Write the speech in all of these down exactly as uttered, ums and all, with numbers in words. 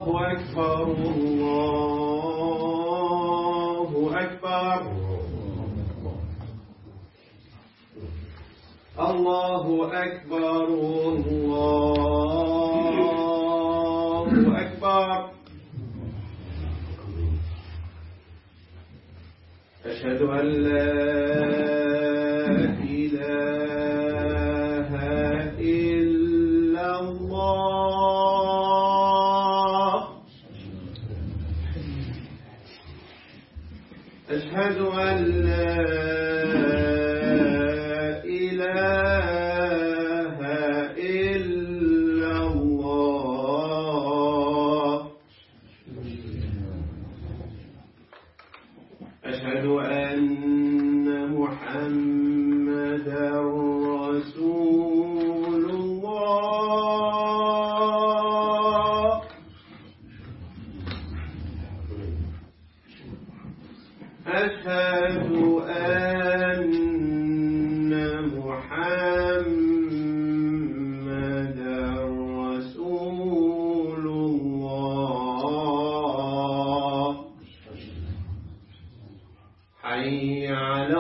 أكبر الله أكبر الله أكبر الله أكبر أشهد أن لا إله إلا الله أشهد أن لا إله إلا الله أشهد أن محمدا رسول الله أشهد أن محمدا رسول الله حي على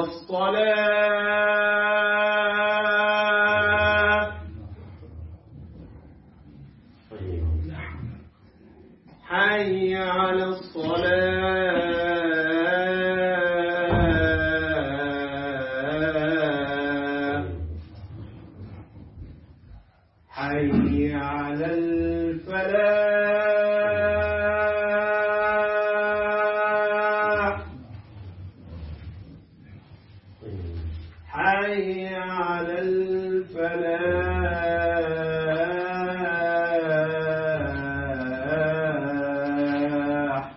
الصلاة حي على الصلاة حي على الفلاح حي على الفلاح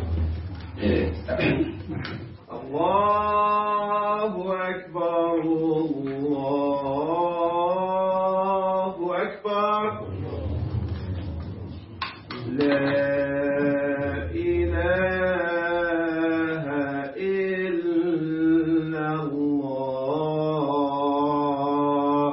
الله أكبر الله أكبر لا إله إلا الله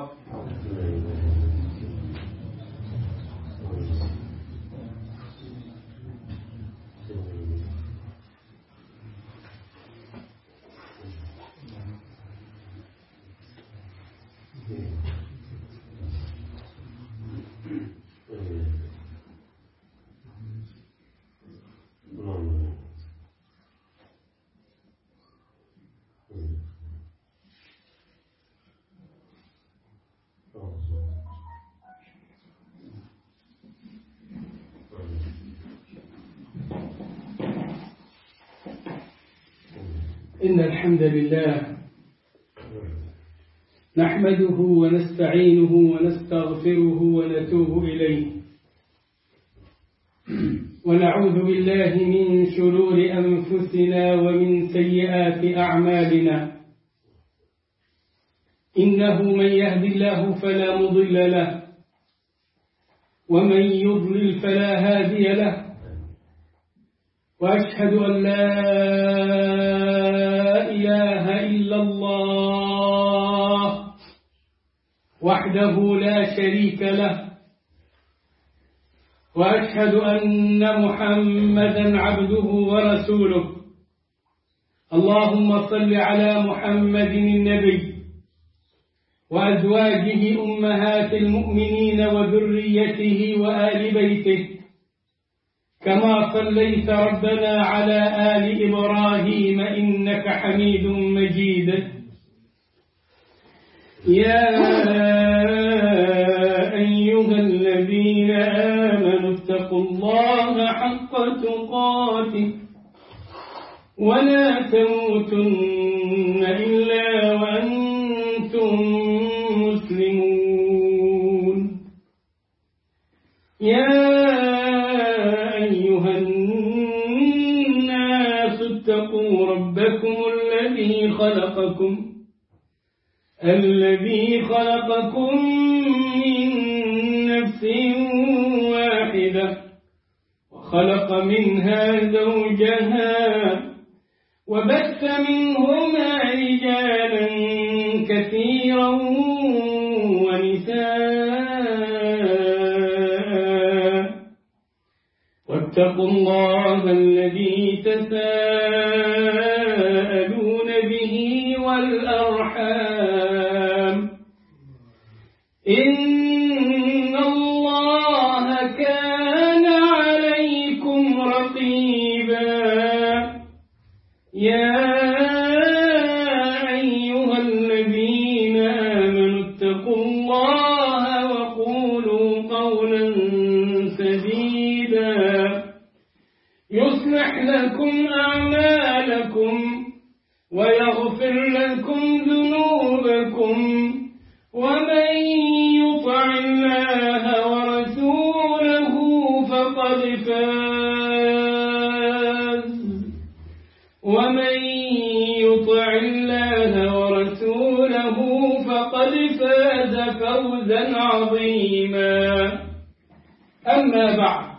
إن الحمد لله نحمده ونستعينه ونستغفره ونتوب إليه ونعوذ بالله من شرور أنفسنا ومن سيئات أعمالنا إنه من يهد الله فلا مضل له ومن يضلل فلا هادي له وأشهد أن لا إله إلا الله وحده لا شريك له وأشهد أن محمدا عبده ورسوله اللهم صل على محمد النبي وأزواجه أمهات المؤمنين وذريته وآل بيته كما صليت ربنا على آل إبراهيم إنك حميد مجيد يا أيها الذين آمنوا اتقوا الله حق تقاته ولا تموتن إلا وأنتم مسلمون يا أيها الناس اتقوا ربكم الذي خلقكم الذي خلقكم من نفس واحدة وخلق منها زوجها وبث منهما رجالا كثيرا ونساء واتقوا الله الذي تساءلون به والأرحام إن الله كان عليكم رقيبا يا أيها الذين آمنوا اتقوا الله وقولوا قولا سديدا يصلح لكم أعمالكم ويغفر لكم ذنوبكم ومن يطع الله ورسوله فقد فاز ومن يطع الله ورسوله فقد فاز فوزا عظيما أما بعد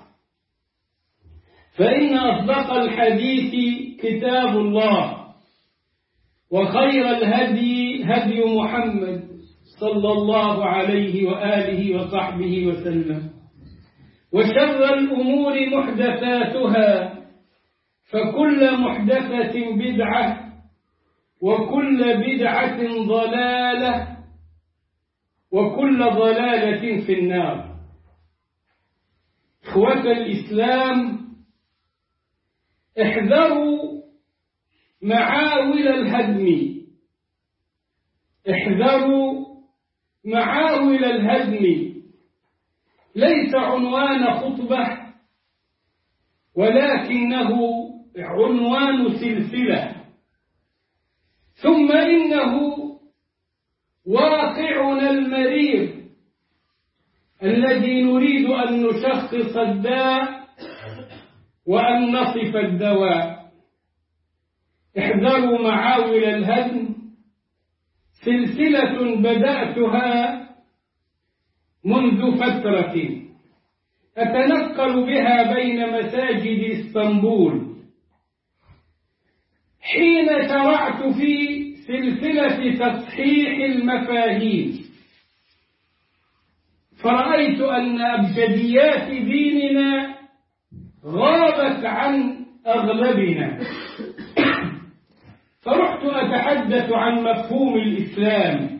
فإن أصدق الحديث كتاب الله وخير الهدي هدي محمد صلى الله عليه وآله وصحبه وسلم وشر الأمور محدثاتها فكل محدثة بدعة وكل بدعة ضلالة وكل ضلالة في النار إخوة الإسلام احذروا معاول الهدم احذروا معاول الهدم ليس عنوان خطبة ولكنه عنوان سلسلة ثم إنه واقعنا المرير الذي نريد أن نشخص الداء وأن نصف الدواء احذروا معاول الهدم سلسلة بدأتها منذ فترة أتنقل بها بين مساجد اسطنبول حين شرعت في سلسلة تصحيح المفاهيم فرأيت أن أبجديات ديننا غابت عن أغلبنا فرحت أتحدث عن مفهوم الإسلام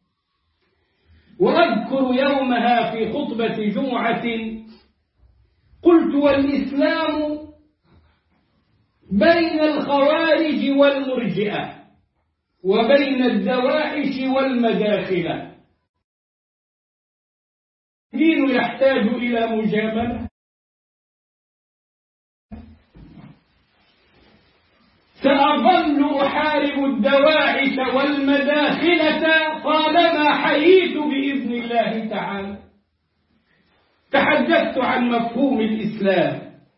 وأذكر يومها في خطبة جمعة قلت والإسلام بين الخوارج والمرجئة وبين الدواعش والمداخلة الدين يحتاج إلى مجاملة سأظل أحارب الدواعش والمداخلة طالما حييت بإذن الله تعالى تحدثت عن مفهوم الإسلام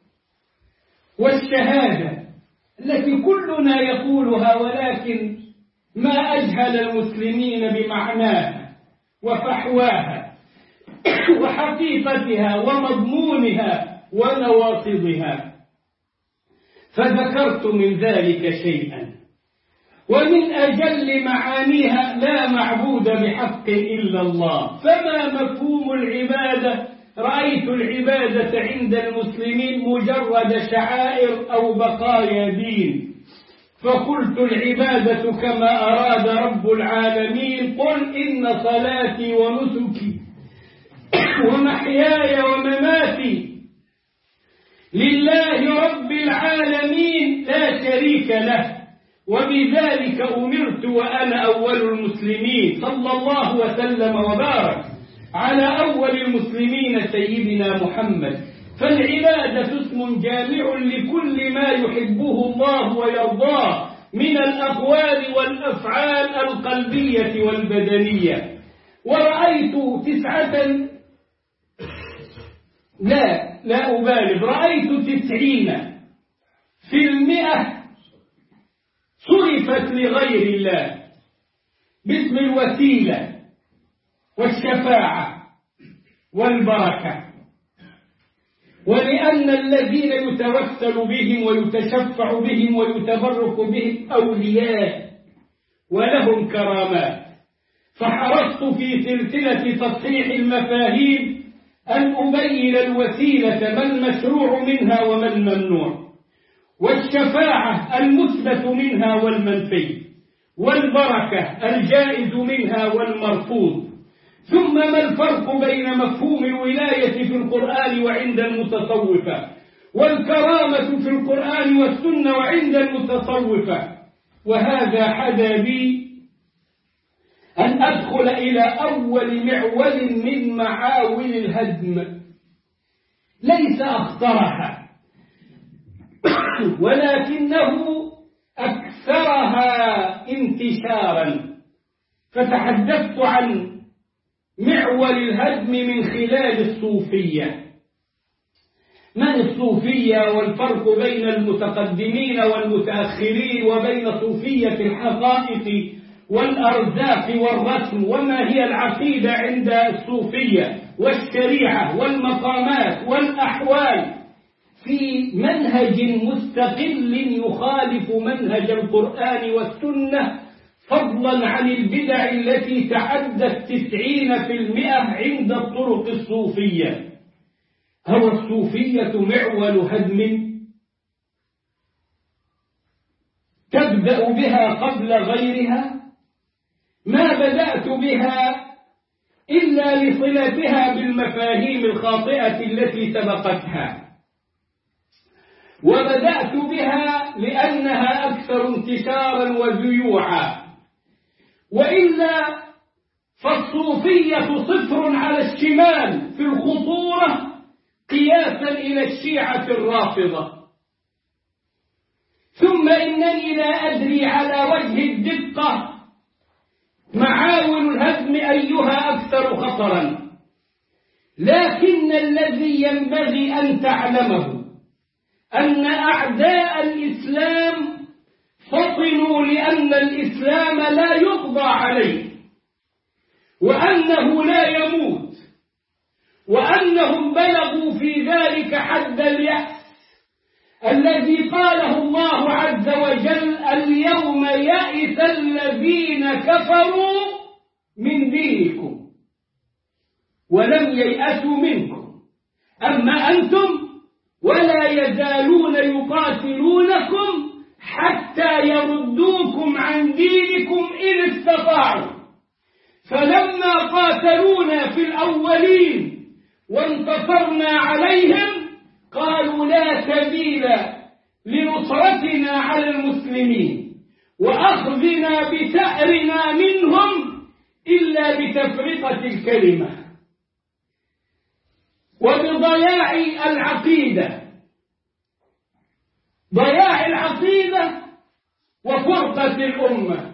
والشهادة التي كلنا يقولها ولكن ما أجهل المسلمين بمعناها وفحواها وحقيقتها ومضمونها ونواقضها فذكرت من ذلك شيئا ومن أجل معانيها لا معبود بحق إلا الله فما مفهوم العبادة رأيت العبادة عند المسلمين مجرد شعائر أو بقايا دين فقلت العبادة كما أراد رب العالمين قل إن صلاتي ونسكي ومحياي ومماتي لله رب العالمين لا شريك له وبذلك أمرت وأنا أول المسلمين صلى الله وسلم وبارك على أول المسلمين سيدنا محمد فالعبادة اسم جامع لكل ما يحبه الله ويرضاه من الأقوال والأفعال القلبية والبدنية ورأيت تسعة لا لا أبالغ رأيت تسعين في المئة صرفت لغير الله باسم الوسيلة والشفاعة والبركة ولأن الذين يتوسل بهم ويتشفع بهم ويتبرك بهم أولياء ولهم كرامات فحرصت في سلسلة تصحيح المفاهيم أن أبين الوسيلة ما المشروع منها وما الممنوع، والشفاعة المثبت منها والمنفي، والبركة الجائز منها والمرفوض. ثم ما الفرق بين مفهوم الولاية في القرآن وعند المتصوفة، والكرامة في القرآن والسنة وعند المتصوفة. وهذا حدا بي أن أدخل إلى أول معول من معاول الهدم، ليس أخطرها ولكنه أكثرها انتشارا. فتحدثت عن معول الهدم من خلال الصوفية. من الصوفية والفرق بين المتقدمين والمتأخرين، وبين صوفية الحقائق والأرزاق والرسم، وما هي العقيدة عند الصوفية، والشريعة والمقامات والأحوال، في منهج مستقل يخالف منهج القرآن والسنة، فضلا عن البدع التي تعدت تسعين في المئة عند الطرق الصوفية. هو الصوفية معول هدم تبدأ بها قبل غيرها؟ ما بدأت بها إلا لصلتها بالمفاهيم الخاطئة التي سبقتها، وبدأت بها لأنها أكثر انتشارا وذيوعا، وإلا فالصوفية صفر على الشمال في الخطورة قياسا إلى الشيعة الرافضة. ثم إنني لا أدري على وجه الدقة معاول الهدم أيها أكثر خطرا، لكن الذي ينبغي أن تعلمه أن أعداء الإسلام فطنوا لأن الإسلام لا يقضى عليه، وأنه لا يموت، وأنهم بلغوا في ذلك حد اليأس الذي قاله الله عز وجل: اليوم يئس الذين كفروا من دينكم ولم ييأسوا منكم، أما أنتم ولا يزالون يقاتلونكم حتى يردوكم عن دينكم إن استطاعوا. فلما قاتلونا في الأولين وانتصرنا عليهم قالوا لا سبيل لنصرتنا على المسلمين وأخذنا بثأرنا منهم إلا بتفرقة الكلمة وبضياع العقيدة، ضياع العقيدة وفرقة الأمة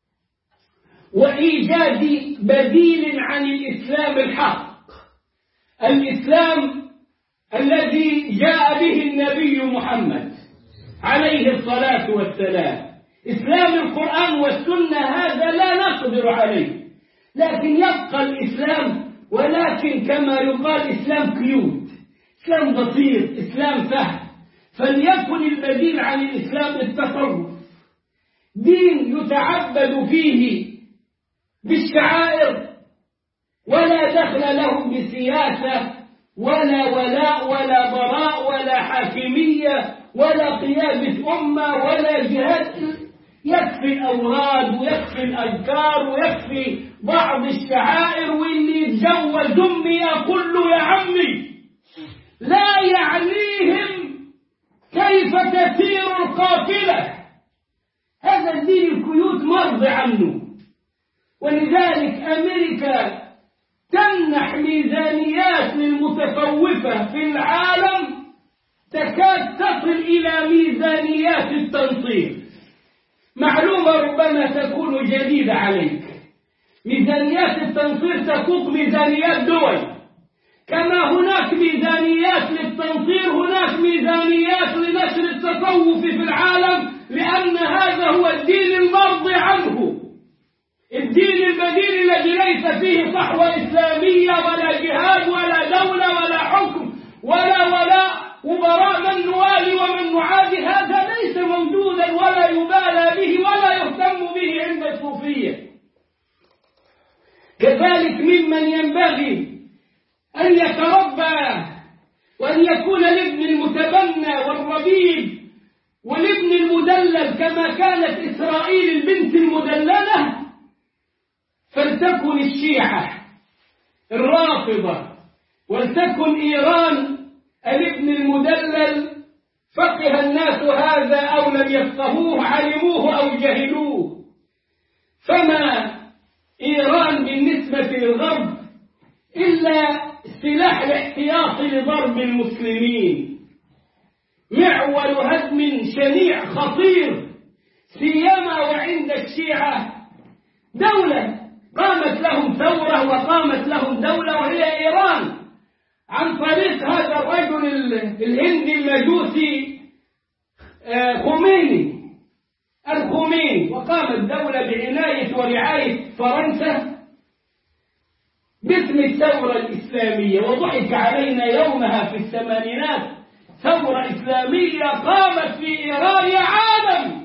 وإيجاد بديل عن الإسلام الحق، الإسلام الذي جاء به النبي محمد عليه الصلاة والسلام. إسلام القرآن والسنة هذا لا نقدر عليه، لكن يبقى الإسلام، ولكن كما يقال إسلام كيوت، إسلام بسيط، إسلام سهل. فليكن البديل عن الإسلام التصوف، دين يتعبد فيه بالشعائر ولا دخل له بسياسة ولا ولاء ولا براء ولا حاكمية ولا قيادة أمة ولا جهاد. يكفي الأوراد ويكفي الأذكار ويكفي بعض الشعائر، واللي يتجوز أمي أقول له يا عمي. لا يعنيهم كيف تسير القافلة. هذا الدين الكيوت مرضي عنه. ولذلك أمريكا تمنح ميزانيات للمتصوفة في العالم تكاد تصل إلى ميزانيات التنصير. معلومة ربما تكون جديدة عليك، ميزانيات التنصير تفوق ميزانيات دول. كما هناك ميزانيات للتنصير هناك ميزانيات لنشر التصوف في العالم، لأن هذا هو الدين المرضي عنه، الدين البديل الذي ليس فيه صحوة إسلامية ولا جهاد ولا دولة ولا حكم ولا ولا وبراء من نوالي ومن نعادي. هذا ليس موجودا ولا يبالى به ولا يهتم به عند الصوفية. كذلك ممن ينبغي أن يتربى وأن يكون الابن المتبنى والربيب والابن المدلل كما كانت إسرائيل البنت المدللة، فلتكن الشيعة الرافضة ولتكن إيران الابن المدلل. فقه الناس هذا أو لم يفقهوه، علموه أو جهلوه. فما إيران بالنسبة للغرب إلا سلاح الاحتياط لضرب المسلمين، معول هدم شنيع خطير، سيما وعند الشيعة دولة قامت لهم ثورة وقامت لهم دولة وهي إيران عن طريق هذا الرجل الهندي المجوسي خميني الخميني، وقامت دولة بعناية ورعاية فرنسا باسم الثورة الإسلامية، وضحك علينا يومها في الثمانينات ثورة إسلامية قامت في إيران يا عالم.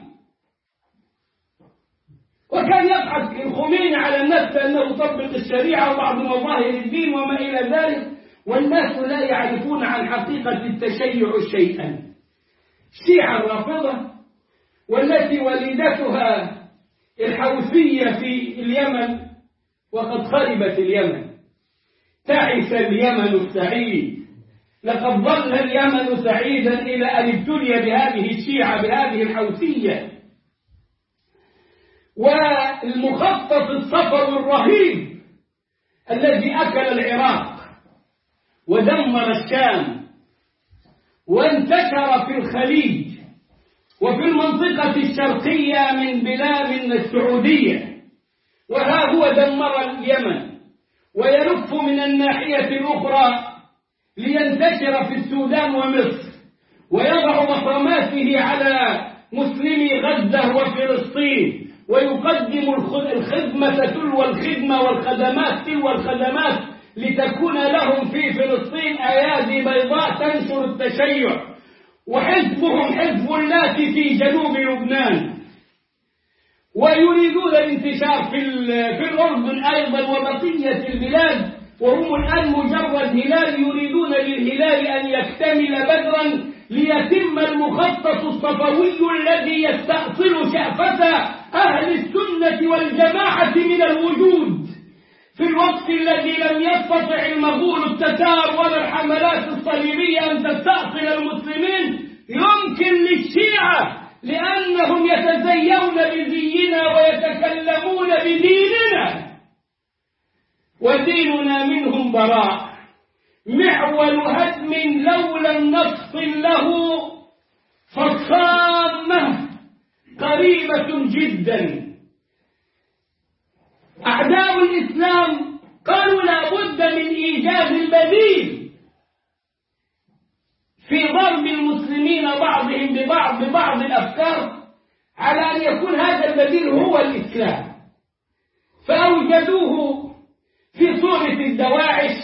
وكان يضحك الخميني على الناس بأنه يطبق الشريعة وبعض مظاهر الدين وما إلى ذلك، والناس لا يعرفون عن حقيقة التشيع شيئا. الشيعة الرافضة والتي ولدتها الحوثية في اليمن وقد خربت اليمن، تعس اليمن السعيد، لقد ظل اليمن سعيدا إلى أن ابتلي بهذه الشيعة بهذه الحوثية. والمخطط الصفوي الرهيب الذي أكل العراق ودمر الشام وانتشر في الخليج وفي المنطقة الشرقية من بلاد السعودية، وها هو دمر اليمن ويلف من الناحية الأخرى لينتشر في السودان ومصر ويضع مصاماته على مسلمي غزة وفلسطين، ويقدم الخدمة تلو الخدمة والخدمات تلو الخدمات لتكون لهم في فلسطين أيادي بيضاء تنشر التشيع، وحزبهم حزب الله في جنوب لبنان، ويريدون الانتشار في في الأردن أيضا وبقية البلاد، وهم الآن مجرد هلال يريدون للهلال أن يكتمل بدرا ليتم المخطط الصفوي الذي يستأصل شأفة أهل السنة والجماعة من الوجود في الوقت الذي لم يستطع المغول التتار ولا الحملات الصليبية أن تستأصل المسلمين. يمكن للشيعة لأنهم يتزيون بزينا ويتكلمون بديننا وديننا منهم براء، معول هدم لولا نفصل له فالصامة قريبة جدا. أعداء الإسلام قالوا لا بد من إيجاد البديل في ضرب المسلمين بعضهم ببعض ببعض الأفكار على أن يكون هذا البديل هو الإسلام، فأوجدوه في صورة الدواعش،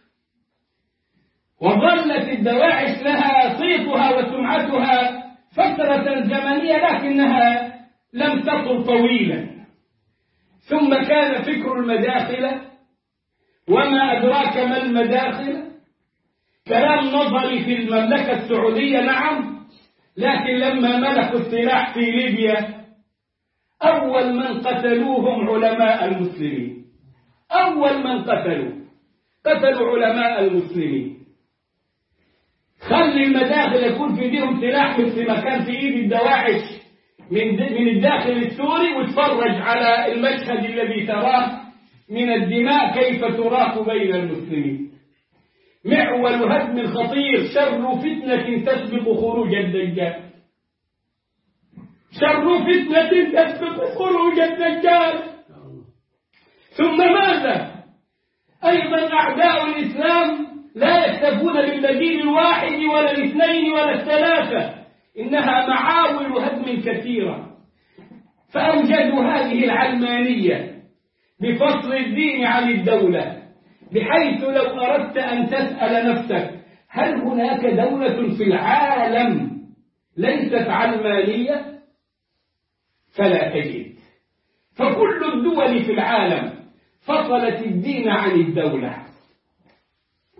وظلت الدواعش لها صيتها وسمعتها فترة زمنية لكنها لم تطل طويلا. ثم كان فكر المداخلة، وما أدراك ما المداخلة، كلام نظري في المملكة السعودية نعم، لكن لما ملكوا السلاح في ليبيا أول من قتلوهم علماء المسلمين، أول من قتلوا قتلوا علماء المسلمين. خلي المداخل يكون في ايديهم سلاح مثل ما كان في ايد الدواعش من من الداخل السوري، واتفرج على المشهد الذي تراه من الدماء كيف تراق بين المسلمين. معول هدم خطير، شر فتنة تسبق خروج الدجال، شر فتنة تسبق خروج الدجال. ثم ماذا؟ أيضا أعداء الإسلام لا يكتفون بالبديل الواحد ولا الاثنين ولا الثلاثة، إنها معاول هدم كثيرة. فأوجدوا هذه العلمانية بفصل الدين عن الدولة، بحيث لو أردت أن تسأل نفسك هل هناك دولة في العالم ليست علمانية؟ فلا تجد. فكل الدول في العالم فصلت الدين عن الدولة.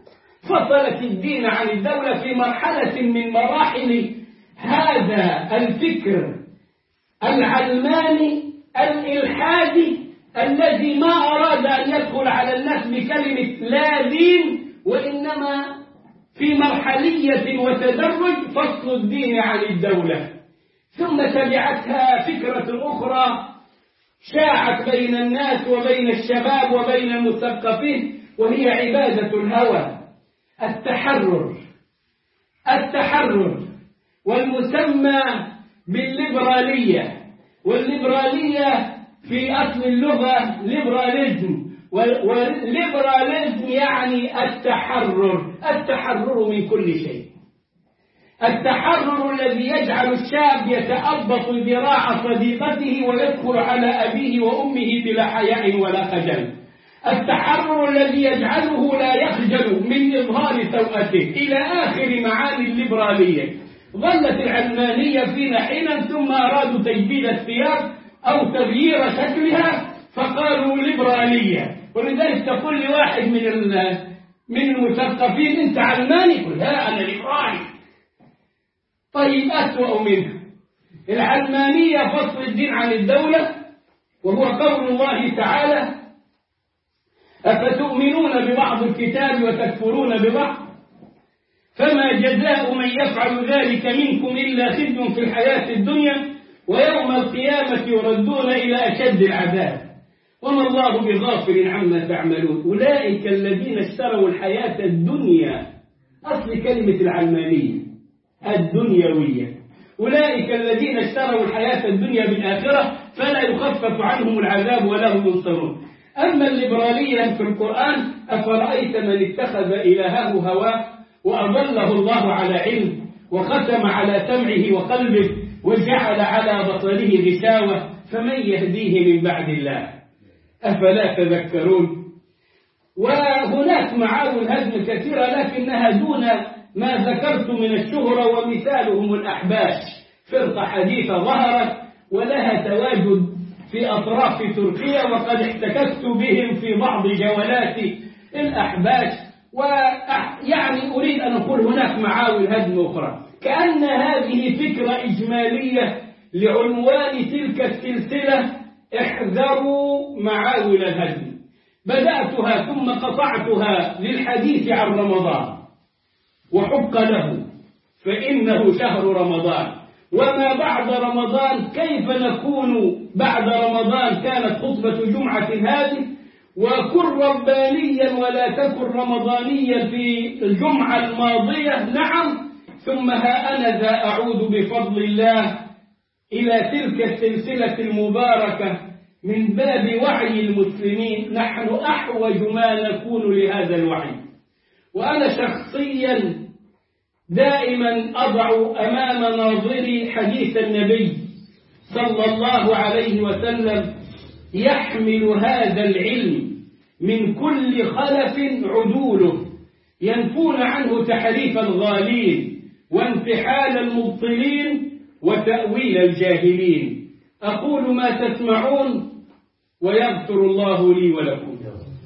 فصلت الدين عن الدولة في مرحلة من مراحل هذا الفكر العلماني الإلحادي الذي ما أراد أن يدخل على الناس بكلمة لا دين، وإنما في مرحلية وتدرج فصل الدين عن الدولة. ثم تبعتها فكرة أخرى شاعت بين الناس وبين الشباب وبين المثقفين، وهي عبادة الهوى، التحرر التحرر والمسمى بالليبرالية. والليبرالية في أصل اللغة ليبراليزم، والليبراليزم يعني التحرر، التحرر من كل شيء، التحرر الذي يجعل الشاب يتأبط ذراع صديقته ويدخل على أبيه وأمه بلا حياء ولا خجل، التحرر الذي يجعله لا يخجل من إظهار سوءته، إلى آخر معاني الليبرالية. ظلت العلمانية فينا حينا ثم أرادوا تجديد الثياب أو تغيير شكلها فقالوا ليبرالية. ولذلك تقول لواحد من من المثقفين أنت علماني؟ يقول لا أنا ليبرالي. طيب أسوأ منها العلمانية فصل الدين عن الدولة، وهو قول الله تعالى أفتؤمنون ببعض الكتاب وتكفرون ببعض فما جزاء من يفعل ذلك منكم إلا خزي في الحياة الدنيا ويوم القيامة يردون إلى أشد العذاب وما الله بغافل عما تعملون أولئك الذين اشتروا الحياة الدنيا. أصل كلمة العلمانية الدنيوية، أولئك الذين اشتروا الحياة الدنيا بالآخرة فلا يخفف عنهم العذاب ولا هم ينصرون. أما الليبرالية في القرآن أفرأيت من اتخذ إلهه هواه وأضله الله على علم وختم على سمعه وقلبه وجعل على بصره غشاوة فمن يهديه من بعد الله أفلا تذكرون. وهناك معاول الهدم كثيرة لكنها دون ما ذكرت من الشهرة، ومثالهم الأحباش، فرقة حديثة ظهرت ولها تواجد في أطراف تركيا، وقد احتككت بهم في بعض جولات الأحباش. ويعني أريد أن أقول هناك معاول هدم أخرى، كأن هذه فكرة إجمالية لعنوان تلك السلسلة احذروا معاول الهدم. بدأتها ثم قطعتها للحديث عن رمضان، وحق له فإنه شهر رمضان، وما بعد رمضان كيف نكون بعد رمضان. كانت خطبة جمعة هذه وكن ربانيا ولا تكن رمضانيا في الجمعة الماضية. نعم، ثم ها أنا ذا أعود بفضل الله إلى تلك السلسلة المباركة من باب وعي المسلمين. نحن أحوج ما نكون لهذا الوعي، وأنا شخصيا دائما أضع أمام ناظري حديث النبي صلى الله عليه وسلم يحمل هذا العلم من كل خلف عدوله، ينفون عنه تحريف الغالين وانتحال المبطلين وتأويل الجاهلين. أقول ما تسمعون ويغفر الله لي ولكم.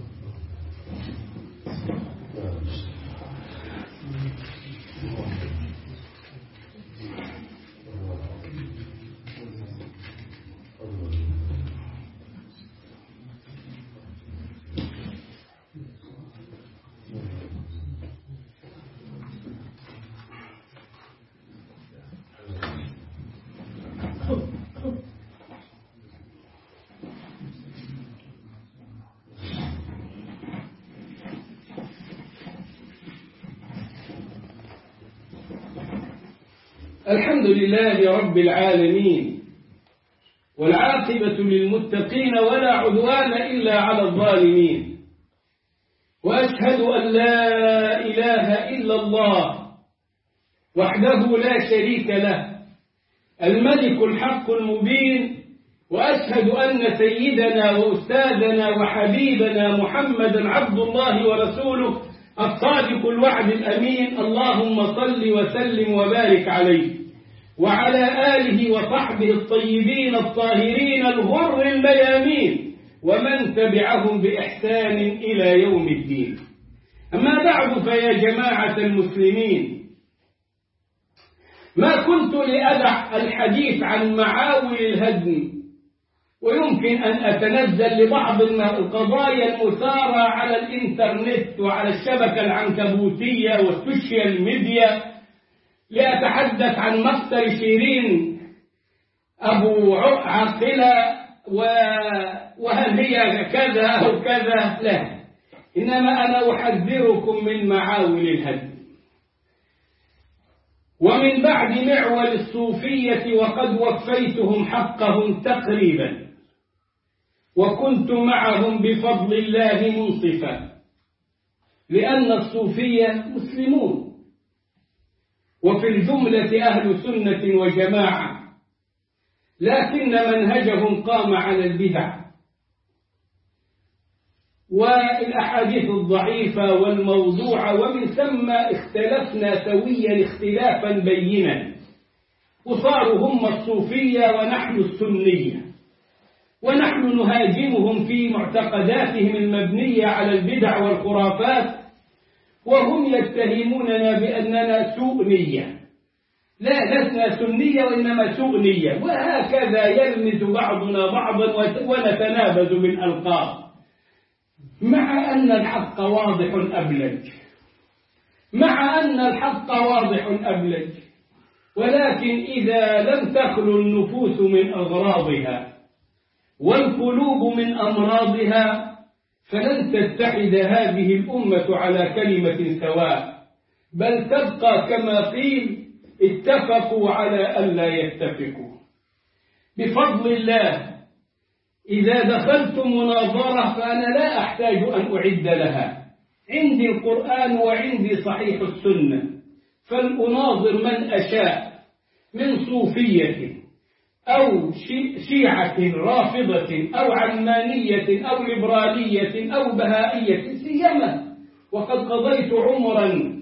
الحمد لله رب العالمين، والعاقبة للمتقين ولا عدوان إلا على الظالمين، وأشهد أن لا إله إلا الله وحده لا شريك له الملك الحق المبين، وأشهد أن سيدنا وأستاذنا وحبيبنا محمدا عبد الله ورسوله الصادق الوعد الأمين. اللهم صل وسلم وبارك عليه وعلى آله وصحبه الطيبين الطاهرين الغر الميامين ومن تبعهم بإحسان إلى يوم الدين. أما بعد فيا جماعة المسلمين، ما كنت لأدع الحديث عن معاول الهدم، ويمكن أن أتنزل لبعض القضايا المثارة على الإنترنت وعلى الشبكة العنكبوتية والسوشيال ميديا لأتحدث عن مقتل شيرين أبو عاقلة وهل هي كذا أو كذا، لا، إنما أنا أحذركم من معاول الهدم ومن بعد معول الصوفية، وقد وفيتهم حقهم تقريبا وكنت معهم بفضل الله منصفا، لأن الصوفية مسلمون وفي الجملة أهل سنة وجماعة، لكن منهجهم قام على البدع والأحاديث الضعيفة والموضوعة، ومن ثم اختلفنا سويا اختلافا بينا، وصاروا هم الصوفية ونحن السنية، ونحن نهاجمهم في معتقداتهم المبنية على البدع والخرافات، وهم يتهموننا بأننا سوء نية. لا، لسنا سنية وإنما سوء نية، وهكذا يلمز بعضنا بعضا ونتنابز بالألقاب، مع أن الحق واضح أبلج مع أن الحق واضح أبلج ولكن إذا لم تخلو النفوس من أغراضها والقلوب من أمراضها فلن تتحد هذه الأمة على كلمة سواء، بل تبقى كما قيل اتفقوا على ألا يتفقوا. بفضل الله إذا دخلت مناظرة فأنا لا أحتاج أن أعد لها، عندي القرآن وعندي صحيح السنة، فلأناظر من أشاء من صوفية أو شيعة رافضة أو علمانية أو ليبرالية أو بهائية سيما، وقد قضيت عمرا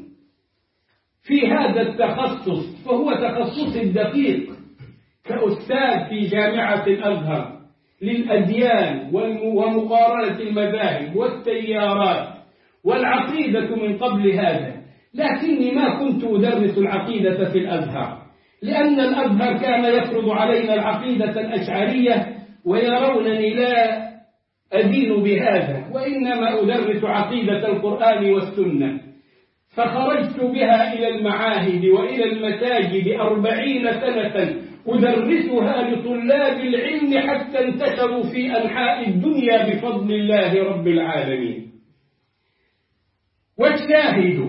في هذا التخصص، فهو تخصص الدقيق كأستاذ في جامعة الأزهر للأديان ومقارنة المذاهب والتيارات والعقيدة من قبل هذا، لكني ما كنت أدرس العقيدة في الأزهر، لأن الأزهر كان يفرض علينا العقيدة الأشعرية ويرونني لا أدين بهذا، وإنما أدرس عقيدة القرآن والسنة، فخرجت بها إلى المعاهد وإلى المساجد أربعين سنة أدرسها لطلاب العلم حتى انتشروا في أنحاء الدنيا بفضل الله رب العالمين. والشاهد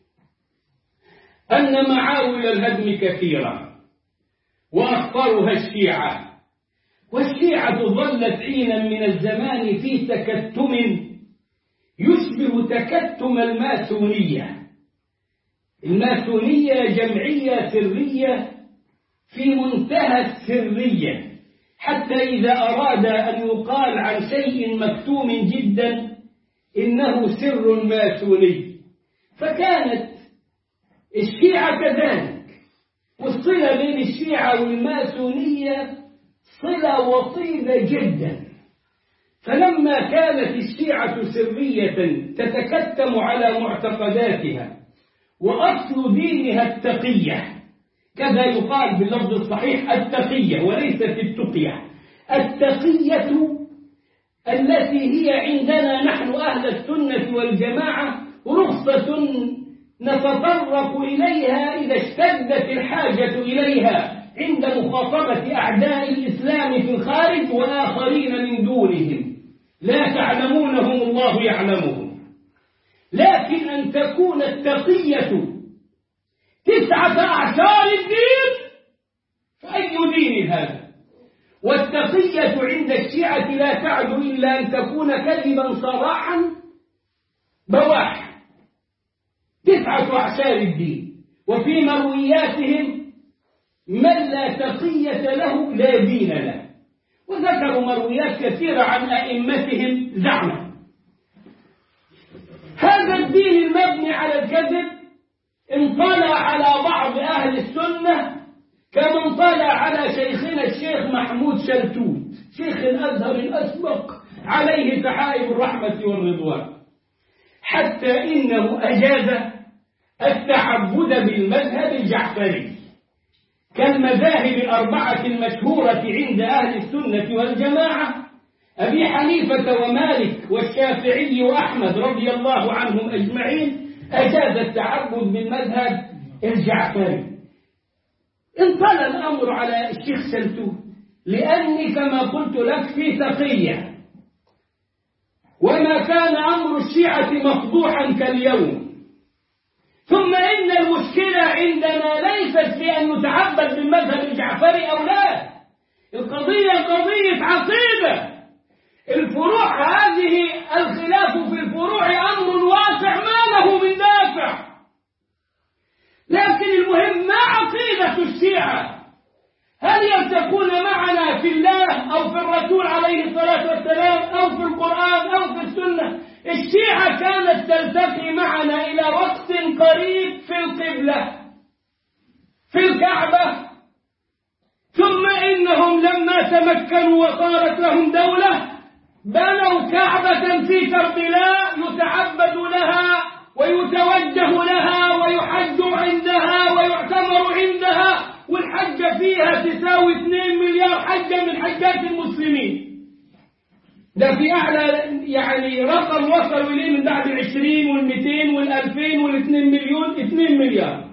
أن معاول الهدم كثيرة وأخطرها الشيعة، والشيعة ظلت حينا من الزمان في تكتم يشبه تكتم الماسونية. الماسونية جمعية سرية في منتهى السرية، حتى إذا أراد أن يقال عن شيء مكتوم جدا إنه سر ماسوني، فكانت الشيعة كذلك، والصلة بين الشيعة والماسونية صلة وطيدة جدا. فلما كانت الشيعة سرية تتكتم على معتقداتها وأصل دينها التقية، كذا يقال باللفظ الصحيح التقية وليست التقية، التقية التي هي عندنا نحن أهل السنة والجماعة رخصة نتطرق إليها إذا اشتدت الحاجة إليها عند مخاطبة أعداء الإسلام في الخارج وآخرين من دونهم لا تعلمونهم الله يعلمهم. لكن أن تكون التقية تسعة أعشار الدين فأي دين هذا؟ والتقية عند الشيعة لا تعد إلا أن تكون كذبا صراحا بواح، تسعة أعشار الدين. وفي مروياتهم من لا تقية له لا دين له، وذكروا مرويات كثيرة عن أئمتهم زعما. هذا الدين المبني على الكذب انطلع على بعض أهل السنة كما انطلع على شيخنا الشيخ محمود شلتوت شيخ الأزهر الأسبق عليه سحائب الرحمة والرضوان. حتى إنه أجاز التعبد بالمذهب الجعفري كالمذاهب الأربعة المشهورة عند أهل السنة والجماعة أبي حنيفة ومالك والشافعي وأحمد رضي الله عنهم أجمعين أجاز التعبد بالمذهب الجعفري. انطلى الأمر على الشيخ سلتون لأني كما قلت لك في تقية، وما كان أمر الشيعة مفضوحا كاليوم. ثم إن المشكلة عندنا ليست في أن نتعبد بالمذهب الجعفري أو لا، القضية قضية عقيدة. الفروع هذه الخلاف في الفروع أمر واسع ما له من دافع، لكن المهم ما عقيدة الشيعة. هل يلتقون معنا في الله أو في الرسول عليه الصلاة والسلام أو في القرآن أو في السنة؟ الشيعة كانت تلتقي معنا إلى وقت قريب في القبلة في الكعبة، ثم إنهم لما تمكنوا وصارت لهم دولة بنوا كعبة في كربلاء يتعبد لها ويتوجه لها ويحج عندها ويعتمر عندها، والحج فيها تساوي اثنين مليار حجة من حجات المسلمين. ده في أعلى يعني رقم وصلوا إليه من بعد العشرين والمئتين والألفين والاثنين مليون اثنين مليار.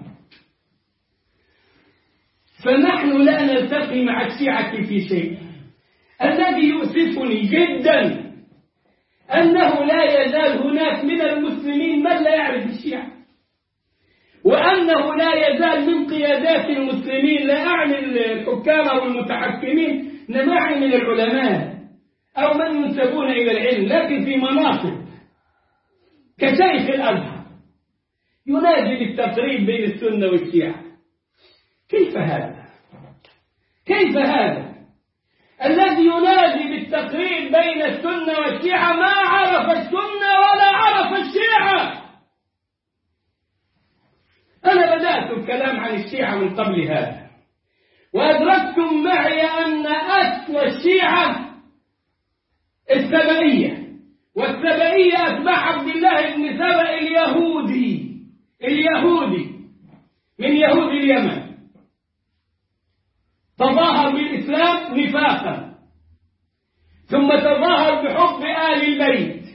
فنحن لا نلتقي مع الشيعة في شيء. الذي يؤسفني جدا أنه لا يزال هناك من المسلمين من لا يعرف الشيعة، وأنه لا يزال من قيادات المسلمين، لا أعني الحكام أو المتحكمين، إنما أعني من العلماء أو من ينسبون إلى العلم لكن في مناصب كشيخ الأزهر ينادي بالتقريب بين السنة والشيعة. كيف هذا؟ كيف هذا؟ الذي ينادي بالتقريب بين السنة والشيعة ما عرف السنة ولا عرف الشيعة. أنا بدأت الكلام عن الشيعة من قبل هذا، وأدركتم معي أن أسوأ الشيعة السبائية، والسبائية أتباع عبد الله بن سبأ اليهودي اليهودي من يهود اليمن، تظاهر بالإسلام نفاقا ثم تظاهر بحب آل البيت،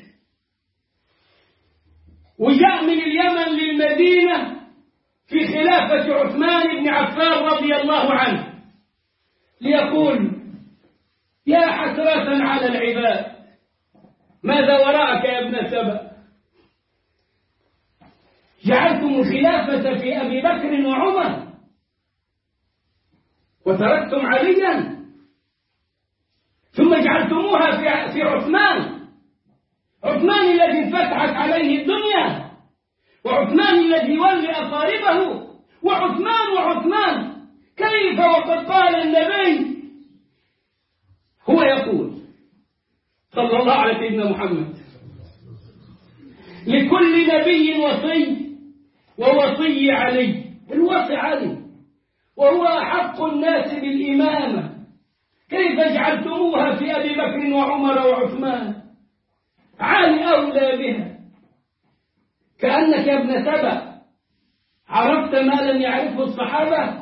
وجاء من اليمن للمدينة في خلافة عثمان بن عفان رضي الله عنه ليقول يا حسرة على العباد ماذا وراءك يا ابن سبأ؟ جعلتم الخلافة في أبي بكر وعمر وتركتم عليا، ثم جعلتموها في في عثمان عثمان الذي انفتحت عليه الدنيا، وعثمان الذي يولي أقاربه، وعثمان وعثمان كيف وقد قال النبي هو يقول صلى الله على سيدنا محمد لكل نبي وصي ووصي علي، الوصي علي وهو أحق الناس بالإمامة، كيف جعلتموها في أبي بكر وعمر وعثمان؟ علي أولى بها. كأنك يا ابن سبأ عرفت ما لم يعرفه الصحابة،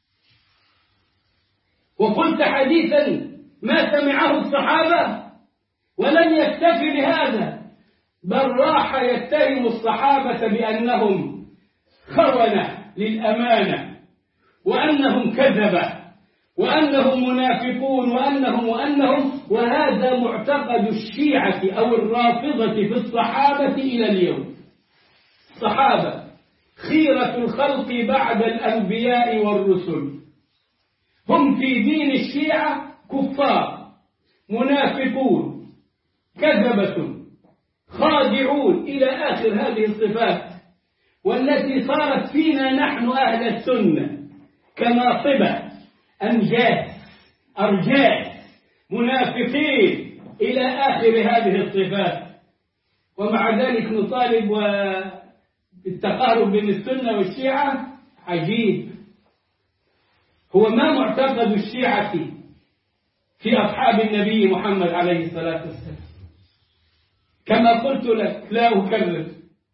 وقلت حديثا ما سمعه الصحابة، ولن يكتفي بهذا بل راح يتهم الصحابة بأنهم خونة للأمانة، وأنهم كذبة، وأنهم منافقون، وأنهم وأنهم وهذا معتقد الشيعة أو الرافضة في الصحابة إلى اليوم. الصحابة خيرة الخلق بعد الأنبياء والرسل، هم في دين الشيعة كفار منافقون كذبة خادعون إلى آخر هذه الصفات، والتي صارت فينا نحن أهل السنة كناصبة أنجاس أرجاس منافقين إلى آخر هذه الصفات. ومع ذلك نطالب بالتقارب بين السنة والشيعة. عجيب، هو ما معتقد الشيعة في أصحاب النبي محمد عليه الصلاة والسلام؟ كما قلت لك لا أكرر،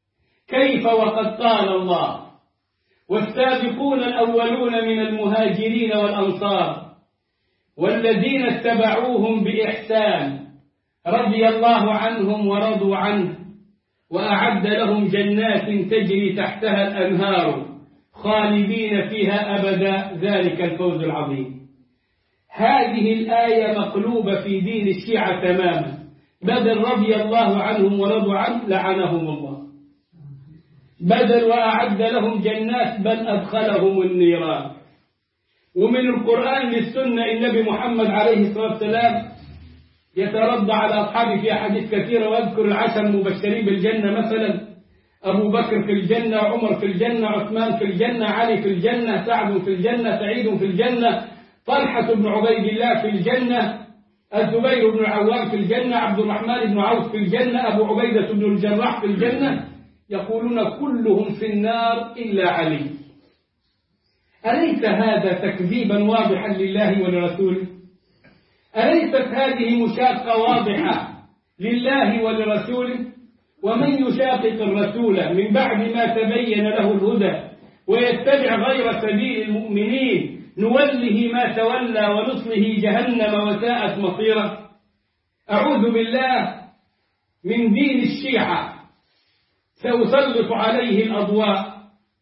كيف وقد قال الله: والسابقون الأولون من المهاجرين والأنصار والذين اتبعوهم بإحسان رضي الله عنهم ورضوا عنه وأعد لهم جنات تجري تحتها الأنهار خالدين فيها أبدا ذلك الفوز العظيم. هذه الآية مقلوبة في دين الشيعة تماما، بدل رضي الله عنهم ورضوا عنه لعنهم الله، بدل وأعد لهم جنات بل أدخلهم النيران. ومن القرآن للسنة النبي محمد عليه الصلاة والسلام يترضى على أصحابه في أحاديث كثيرة، وأذكر العشر المبشرين بالجنة مثلا: أبو بكر في الجنة، عمر في الجنة، عثمان في الجنة، علي في الجنة، سعد في الجنة، سعيد في الجنة، طلحة بن عبيد الله في الجنة، الزبير بن العوام في الجنة، عبد الرحمن بن عوف في الجنة، أبو عبيدة بن الجراح في الجنة. يقولون كلهم في النار إلا علي. أليس هذا تكذيبا واضحا لله ولرسوله؟ أليست هذه مشاقة واضحة لله ولرسوله؟ ومن يشاقق الرسول من بعد ما تبين له الهدى ويتبع غير سبيل المؤمنين نوله ما تولى ونصله جهنم وساءت مصيره. أعوذ بالله من دين الشيعة، سأسلط عليه الأضواء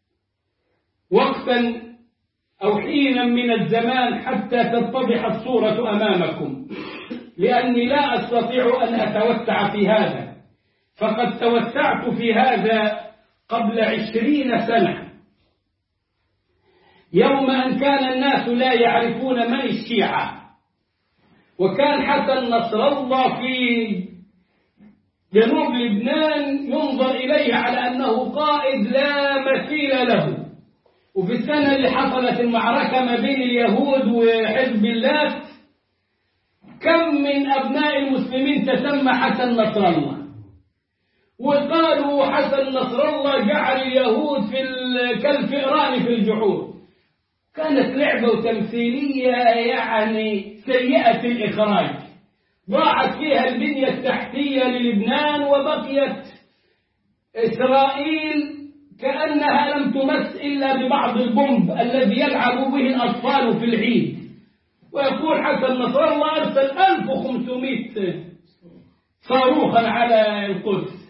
وقتا أو حينا من الزمان حتى تتضح الصورة أمامكم، لأني لا أستطيع أن أتوسع في هذا، فقد توسعت في هذا قبل عشرين سنة، يوم أن كان الناس لا يعرفون من الشيعة، وكان حسن نصر الله في جنوب لبنان ينظر إليه على أنه قائد لا مثيل له. وفي السنة اللي حصلت المعركة ما بين اليهود وحزب الله كم من أبناء المسلمين تسمى حسن نصر الله، وقالوا حسن نصر الله جعل اليهود في كالفئران في الجحور. كانت لعبة وتمثيلية يعني سيئة الإخراج، ضاعت فيها البنية التحتية للبنان، وبقيت إسرائيل كأنها لم تمس إلا ببعض البومب الذي يلعب به الأطفال في العيد. ويقول حسن نصر الله أرسل ألف وخمسمائة صاروخا على القدس.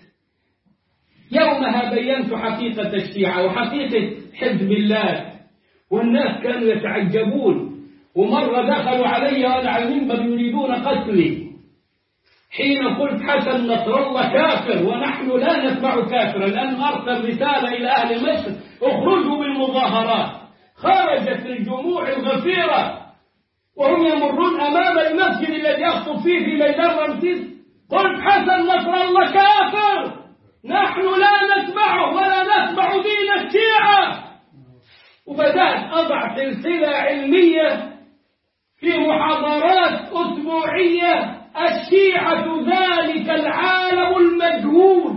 يومها بينت حقيقة الشيعة وحقيقة حزب الله، والناس كانوا يتعجبون. ومرة دخلوا علي وأنا على المنبر يريدون قتلي حين قلت حسن نصر الله كافر، ونحن لا نتبع كافرا، لأنه أرسل رسالة إلى أهل مصر: اخرجوا بالمظاهرات. خرجت الجموع الغفيرة وهم يمرون أمام المسجد الذي يخطب فيه في ميدان رمسيس، قلت حسن نصر الله كافر، نحن لا نتبعه ولا نتبع دين الشيعة. وبدأت أضع سلسلة علمية في محاضرات أسبوعية: الشيعة ذلك العالم المجهول،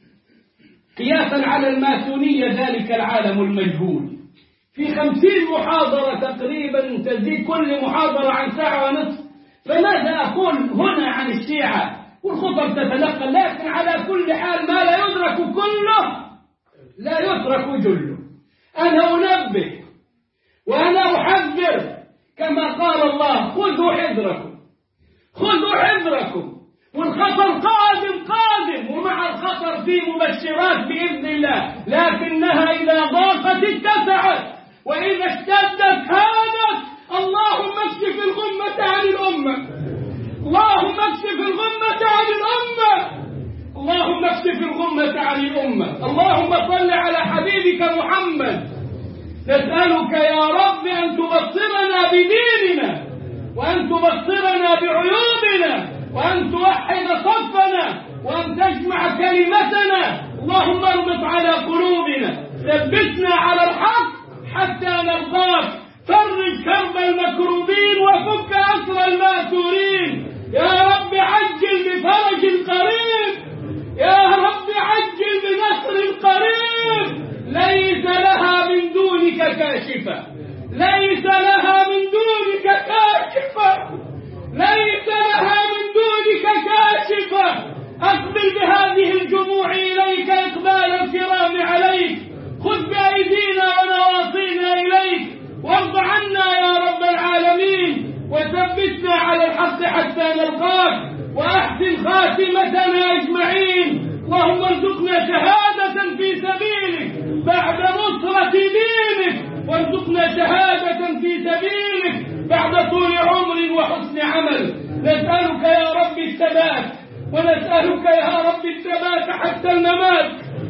قياسا على الماسونية ذلك العالم المجهول. في خمسين محاضرة تقريبا، تزيد كل محاضرة عن ساعة ونصف. فماذا أقول هنا عن الشيعة؟ والخطب تتنقل، لكن على كل حال ما لا يدرك كله لا يترك جله. أنا أنبه وأنا أحذر كما قال الله: خذوا حذركم، خذوا حذركم، والخطر قادم قادم، ومع الخطر في مبشرات بإذن الله، لكنها إذا ضاقت اتسعت، وإذا اشتدت هانت. اللهم اكشف الغمة عن الأمة، اللهم اكشف الغمة عن الأمة، اللهم اكشف الغمة عن الأمة. اللهم صل على حبيبك محمد. نسألك يا رب أن تبصرنا بديننا، وأن تبصرنا بعيوبنا، وأن توحد صفنا، وأن تجمع كلمتنا. اللهم اربط على قلوبنا، ثبتنا على الحق حتى نلقاك. فرج كرب المكروبين وفك أسر المأسورين. يا رب عجل بفرج قريب، يا رب عجل بنصر قريب. ليس لها من دونك كاشفة، ليس لها من دونك كاشفة، ليس لها من دونك كاشفة. أقبل بهذه الجموع إليك إقبال الكرام الحق حتى نلقاك، وأحسن خاتمتنا أجمعين. اللهم ارزقنا شهادة في سبيلك بعد نصرة دينك، وارزقنا شهادة في سبيلك بعد طول عمر وحسن عمل. نسألك يا رب الثبات، ونسألك يا رب الثبات حتى الممات.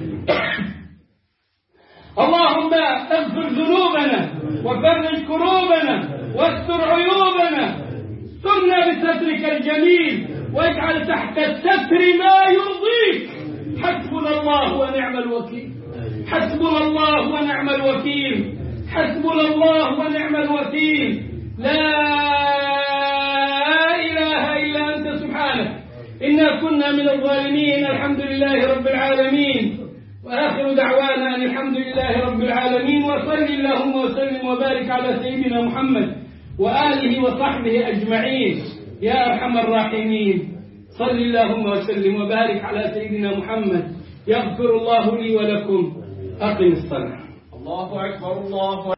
اللهم اغفر ذنوبنا وفرج كروبنا واستر عيوبنا، استرنا بسترك الجميل، واجعل تحت الستر ما يرضيك. حسبنا الله ونعم الوكيل، حسبنا الله ونعم الوكيل، حسبنا الله ونعم الوكيل. لا إله إلا أنت سبحانك إنا كنا من الظالمين. الحمد لله رب العالمين، وآخر دعوانا أن الحمد لله رب العالمين. وصل اللهم وسلم وبارك على سيدنا محمد وآله وصحبه أجمعين يا أرحم الراحمين. صل اللهم وسلم وبارك على سيدنا محمد. يغفر الله لي ولكم. أقم الصلاة. الله أكبر الله